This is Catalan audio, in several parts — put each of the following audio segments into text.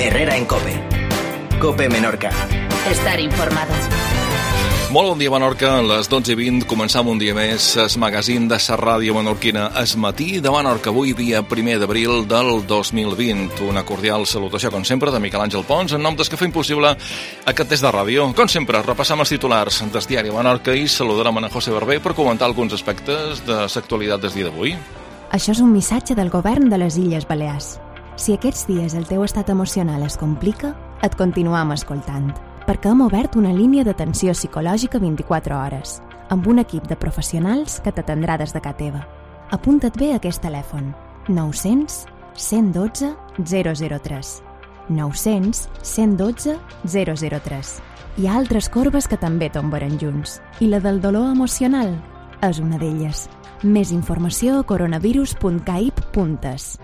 Herrera en COPE. COPE Menorca. Estar informado. Molt bon dia, Menorca. A les 12:20 començam un dia més el magazín de la ràdio menorquina Es Matí de Menorca. Avui, dia 1 d'abril del 2020. Una cordial salutació, com sempre, de Miquel Àngel Pons, en nom dels que fem possible aquest test de ràdio. Com sempre, repassam els titulars del diari Menorca i saludarem a José Barber per comentar alguns aspectes de l'actualitat del dia d'avui. Això és un missatge del govern de les Illes Balears. Si aquests dies el teu estat emocional es complica, et continuam escoltant, perquè hem obert una línia d'atenció psicològica 24 hores, amb un equip de professionals que t'atendrà des de casa teva. Apunta't bé a aquest telèfon: 900 112 003. 900 112 003. Hi ha altres corbes que també tombaran junts, i la del dolor emocional és una d'elles. Més informació a coronavirus.caip.es.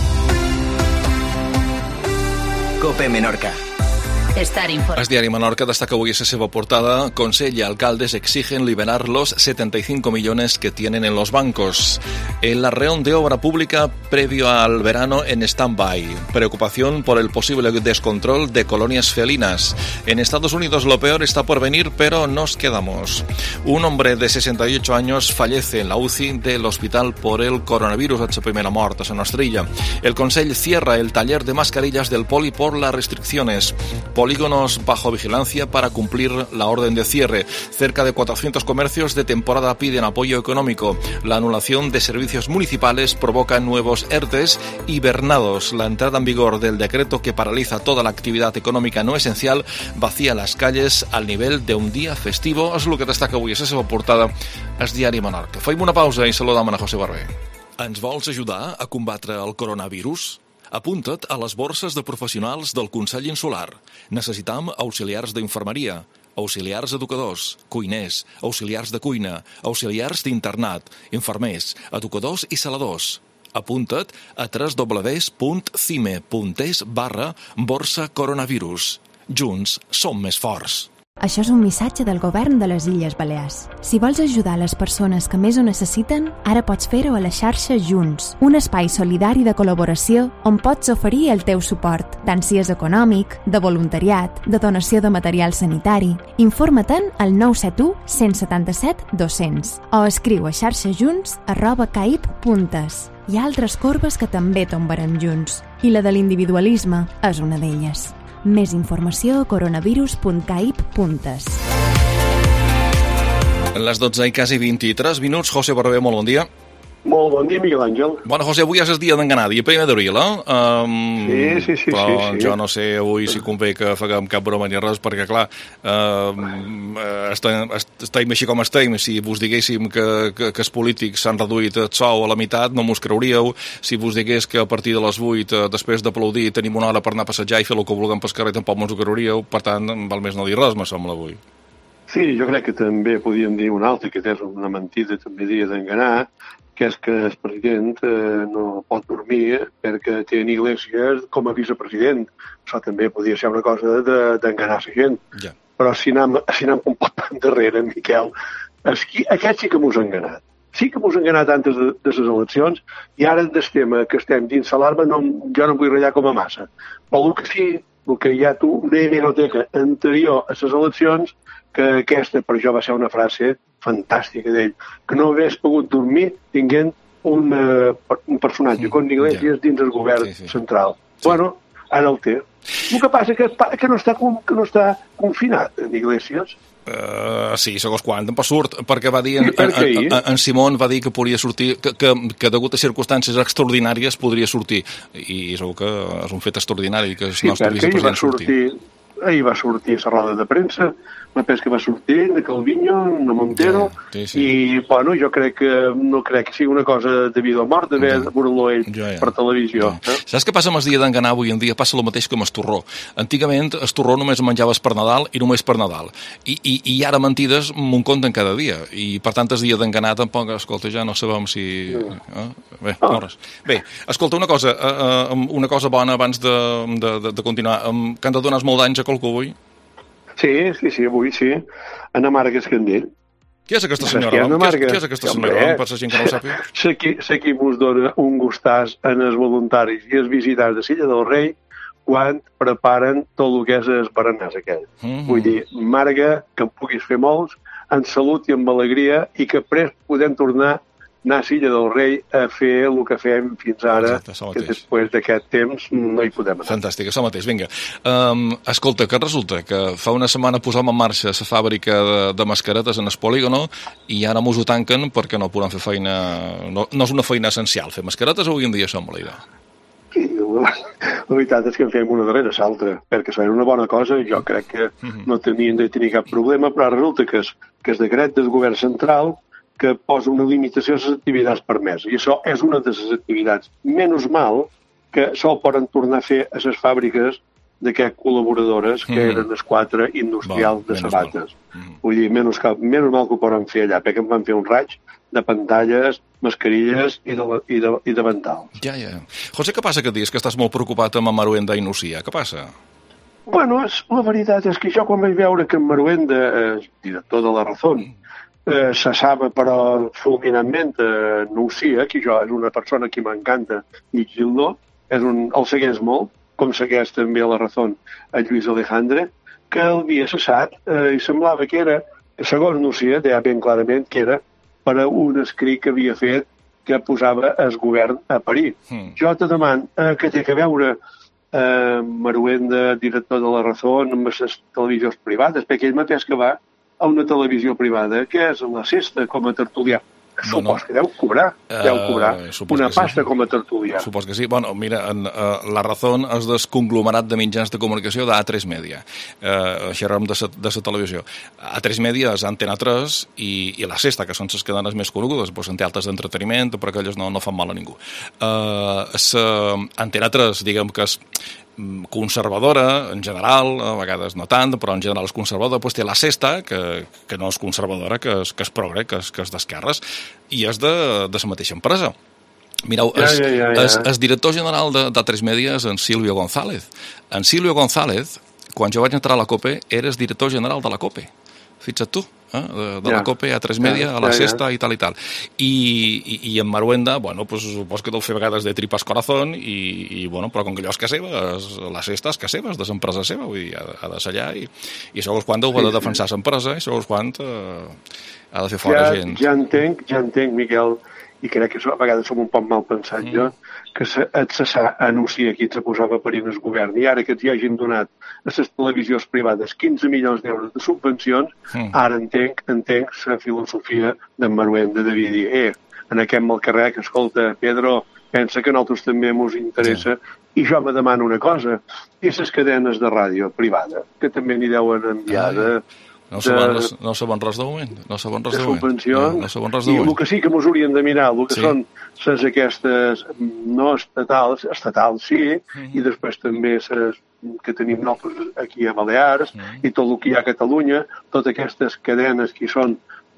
COPE Menorca. Estar informado. El diari Menorca destaca avui a la seva portada: Consell y alcaldes exigen liberar los 75 millones que tienen en los bancos. El arreón de obra pública previo al verano en stand-by. Preocupación por el posible descontrol de colonias felinas. En Estados Unidos lo peor está por venir, pero nos quedamos. Un hombre de 68 años fallece en la UCI del hospital por el coronavirus. Es la primera mort a la nostra illa. El Consell cierra el taller de mascarillas del Poli por las restricciones. Polígonos bajo vigilancia para cumplir la orden de cierre. Cerca de 400 comercios de temporada piden apoyo económico. La anulación de servicios municipales provoca nuevos ERTEs y bernados. La entrada en vigor del decreto que paraliza toda la actividad económica no esencial vacía las calles al nivel de un día festivo. És el que destaca avui a la seva portada el diari Menorca. Fem una pausa i saludam a José Barber. Ens vols ajudar a combatre el coronavirus? Apunta't a les borses de professionals del Consell Insular. Necessitam auxiliars d'infermeria, auxiliars educadors, cuiners, auxiliars de cuina, auxiliars d'internat, infermers, educadors i saladors. Apunta't a www.cime.es/borsa coronavirus. Junts som més forts. Això és un missatge del govern de les Illes Balears. Si vols ajudar les persones que més ho necessiten, ara pots fer-ho a la xarxa Junts, un espai solidari de col·laboració on pots oferir el teu suport, tant si és econòmic, de voluntariat, de donació de material sanitari. Informa-te'n al 971 177 200 o escriu a xarxajunts@caip.es. Hi ha altres corbes que també tombaran junts, i la de l'individualisme és una d'elles. Més informació a coronavirus.caip.es. A les 12 i quasi 23 minuts. José Barber, molt bon dia. Molt bon dia, Miguel Àngel. Bueno, José, avui és el dia d'enganar, dia 1 d'abril, Sí. Però jo no sé avui si convé que faguem cap broma ni res, perquè, clar, estem així com estem. Si vos diguéssim que els polítics s'han reduït el sou a la meitat, no mos creuríeu. Si vos digués que a partir de les 8, després d'aplaudir, tenim una hora per anar a passejar i fer el que vulguem pel carrer, tampoc mos ho creuríeu. Per tant, val més no dir res, me sembla, avui. Sí, jo crec que també podíem dir una altra, que és una mentida també dia d'enganar, que és que el president no pot dormir perquè té Iglesias com a vicepresident. Això també podia ser una cosa d'enganar la gent. Ja. Però si anem un poc endarrere, Miquel, aquest sí que m'ho ha enganat. Sí que m'ho ha enganat antes de les eleccions, i ara del tema que estem dins l'alarma jo no em vull ratllar com a massa. Però el que sí, el que hi ha tu, una hemeroteca anterior a les eleccions, que aquesta per jo va ser una frase fantàstica d'ell, que no hagués pogut dormir tinguent un personatge com Iglesias dins el govern central. Sí. Bueno, ara el té. El que passa que no està confinat en Iglesias. Sí, segons quan, tampoc surt, perquè va dir en Simón va dir que podria sortir, que degut a circumstàncies extraordinàries podria sortir, i segur que és un fet extraordinari que el nostre vicepresident surti. Ahir va sortir a la roda de premsa, me penso que va sortir de Calviño, de Montero, i bueno, jo no crec que sigui una cosa de vida o mort d'haver de veure-lo ell per televisió. Saps què passa amb el dia d'enganar avui en dia? Passa el mateix que amb el torró. Antigament el torró només menjaves per Nadal i només per Nadal. I ara mentides m'ho conten cada dia. I per tant el dia d'enganar tampoc, escolta, ja no sabem si... Bé, no res. Bé, escolta, una cosa bona abans de continuar. Que han de donar molt d'anys a qualcú avui? Sí, avui sí. Ana Marga Escandell. Qui és aquesta senyora? Qui és aquesta senyora? Per la gent que no ho sàpiga. Sé qui mos dona un gustàs en els voluntaris i els visitants de Silla del Rei quan preparen tot el que és el berenès aquell. Vull dir, marga, que en puguis fer molts, en salut i amb alegria, i que després podem tornar a anar a Silla del Rei a fer el que fem fins ara, que després d'aquest temps no hi podem anar. Fantàstic, això mateix, vinga. Escolta, que resulta que fa una setmana posam en marxa la fàbrica de mascaretes en el polígono i ara mos ho tanquen perquè no podem fer feina... No és una feina essencial. Fer mascaretes avui en dia som la idea. Sí, la veritat és que en fem una darrere l'altra, perquè serà una bona cosa, jo crec que no tenien de tenir cap problema, però resulta que és decret del govern central que posa una limitació a les activitats permeses. I això és una de les activitats. Menys mal que això poden tornar a fer a les fàbriques d'aquestes col·laboradores que eren les 4 industrials de sabates. Vull dir, menys mal que ho poden fer allà, perquè em van fer un raig de pantalles, mascarilles i de ventals. Ja. José, què passa que dius que estàs molt preocupat amb Maruenda i Nucia? Què passa? Bueno, la veritat és que jo quan vaig veure que en Maruenda, director de La Razón, cessava però fulminantment Nucia, que jo és una persona que m'encanta llegir-lo, el segueix molt, com segueix també a La Razón a Lluís Alejandre, que l'havia cessat i semblava que era, segons Nucia, deia ben clarament que era per a un escrit que havia fet que posava el govern a parir. Jo te demano que té que veure Maruenda, director de La Razón, amb les televisions privades, perquè ell mateix que va a una televisió privada, que és la Sexta com a tertulià. Supos que deu cobrar una pasta com a tertulià. Supos que sí. Bueno, mira, La Razón és del conglomerat de mitjans de comunicació d'A3 Media. Xerrem de la televisió. A3 Media és Antena 3 i La Sexta, que són les cadenes més conegudes, doncs en té altres d'entreteniment, però aquelles no fan mal a ningú. Antena 3, diguem que és conservadora, en general, a vegades no tant, però en general és conservadora, doncs té La Sexta, que no és conservadora, que és progre, que és d'esquerres, i és de la mateixa empresa. Mireu, el director general d'A3 Media és en Silvio González. En Silvio González, quan jo vaig entrar a la COPE, era el director general de la COPE. Fixa't tu, de la COPE a A3 Media, a La Sexta i tal i tal. I en Maruenda, bueno, pues supos que deu fer vegades de tripas corazón i bueno, però com que allò és que seva, La Sexta és que seva, és de l'empresa seva, vull dir, ha de ser allà i segons quan deu de defensar l'empresa i segons quan ha de fer fora gent. Ja entenc, Miquel, i crec que a vegades som un poc mal pensat jo, que et cessar anuncia qui se posava per ir al govern i ara que t'hi hagin donat a les televisions privades 15 milions d'euros de subvencions, ara entenc la filosofia d'en Maruenda de dir, en aquest mal carrer, que escolta, Pedro, pensa que a nosaltres també ens interessa, i jo me demano una cosa, i les cadenes de ràdio privada, que també n'hi deuen enviar no saben res de moment. No saben res de subvencions. I el que sí que ens haurien de mirar, el que són les aquestes no estatals sí, i després també les que tenim nosaltres aquí a Balears, i tot el que hi ha a Catalunya, totes aquestes cadenes que són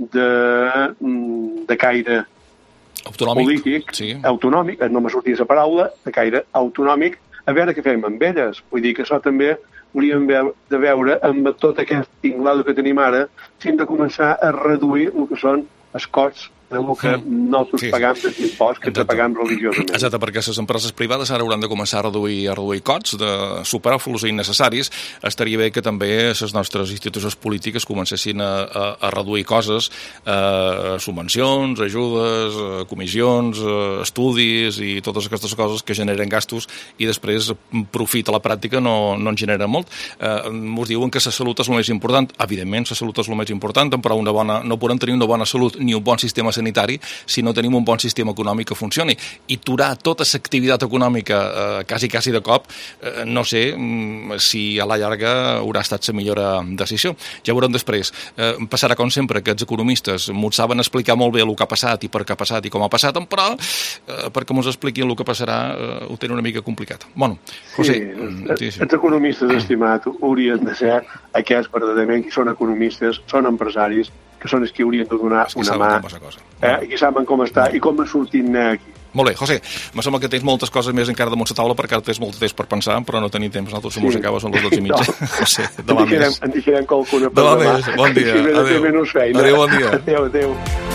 de caire polític, autonòmic, no me sortia la paraula, de caire autonòmic, a veure què fem amb elles. Vull dir que això també hauríem de veure amb tot aquest tinglado que tenim ara, si hem de començar a reduir el que són els costs del que nosaltres pagam d'impost, que te pagam religiosament. Exacte, perquè les empreses privades ara hauran de començar a reduir costs de superflus i innecessaris. Estaria bé que també les nostres institucions polítiques comencessin a reduir coses, subvencions, ajudes, comissions, estudis i totes aquestes coses que generen gastos i després profit a la pràctica no en generen molt. Ens diuen que la salut és el més important. Evidentment, la salut és el més important, però no podem tenir una bona salut ni un bon sistema sanitari si no tenim un bon sistema econòmic que funcioni. I aturar tota l'activitat econòmica quasi de cop, no sé si a la llarga haurà estat la millor decisió. Ja veurem després. Passarà com sempre que els economistes m'ho saben explicar molt bé el que ha passat i per què ha passat i com ha passat, però perquè ens expliquin el que passarà ho tenen una mica complicat. Bueno, José... Els economistes, estimat, haurien de ser aquests verdaderament que són economistes, són empresaris, que són els que haurien de donar una mà, i que saben com està i com ha sortit aquí. Molt bé, José, me sembla que tens moltes coses més encara damunt la taula perquè ara tens molt de temps per pensar, però no tenim temps. Nosaltres la música són les 12:30. José, demà més. En deixarem qualcuna per demà. Demà més, bon dia. Adéu. Adéu, bon dia. Adéu.